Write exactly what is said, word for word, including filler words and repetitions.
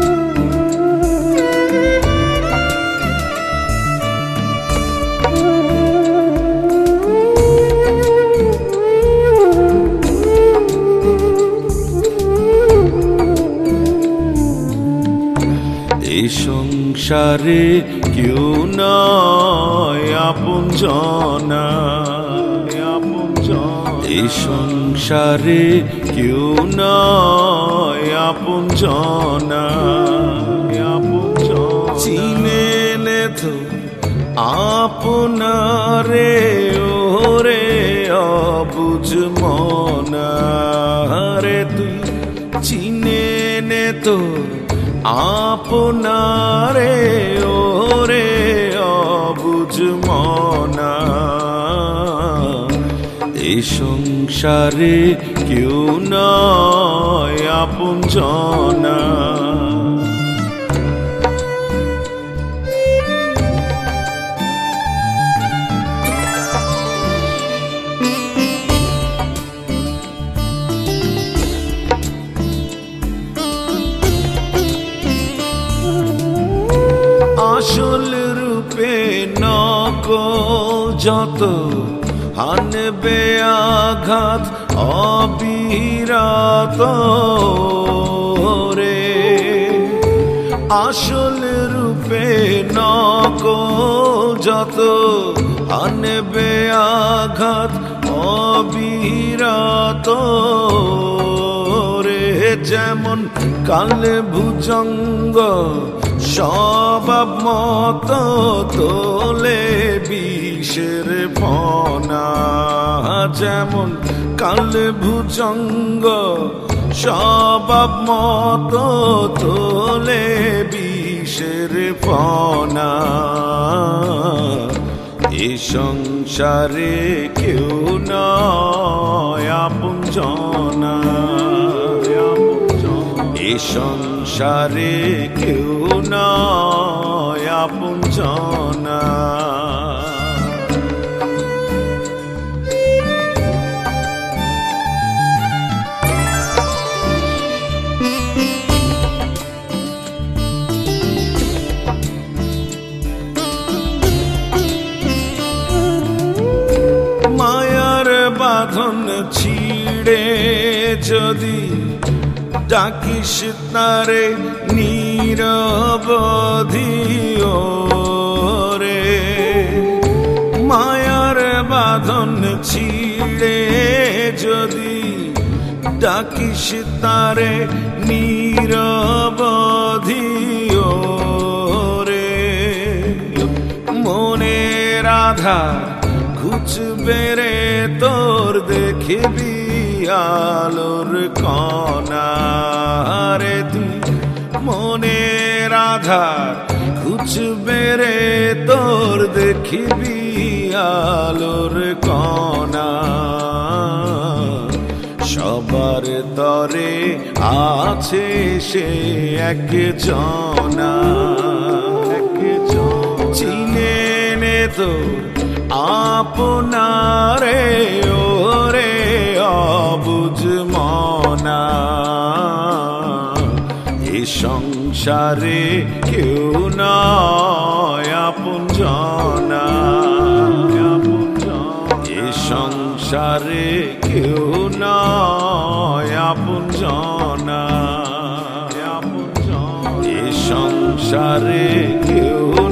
এই সংসারে কেউ নয় আপনজনা, এই সংসারে কেউ নয় আপনজনা, চিনে নে তো আপনারে ওরে অবুঝ মনা রে, তুই চিনে নে তো আপনারে ওরে অবুঝ মনা। এই সংসারে কেউ নয় আপনজনা। আসল রূপে নকল যত হানবে আঘাত অবিরত রে, আসল রূপে নকল যত হানবে আঘাত অবিরত রে। যেমন কালে ভুজঙ্গ স্বভাব মত তোলে বিষের ফনা, যেমন কালে ভুজঙ্গ স্বভাব মত তোলে বিষের ফনা। এ সংসারে কেউ নয় আপনজনা, এ সংসারে কেউ নয় আপনজনা। মায়ার বাঁধন ছিঁড়ে যদি ডাকিস তারে নিরবধি রে, মায়ার বাঁধন ছিঁড়ে যদি ডাকিস তারে নিরবধি রে। মনের আধার ঘুচবে রে তোর দেখবি আলোর কণা রে, তুই মনের আধার ঘুচবে রে তোর দেখবি আলোর কণা। সবার তরে আছে সে একজনা, চিনে নে তো আপনারে ওরে অবুঝ মনা। এ সংসারে কেউ নয় আপনজনা, এ সংসারে কেউ নয় আপনজনা, এ সংসারে কেউ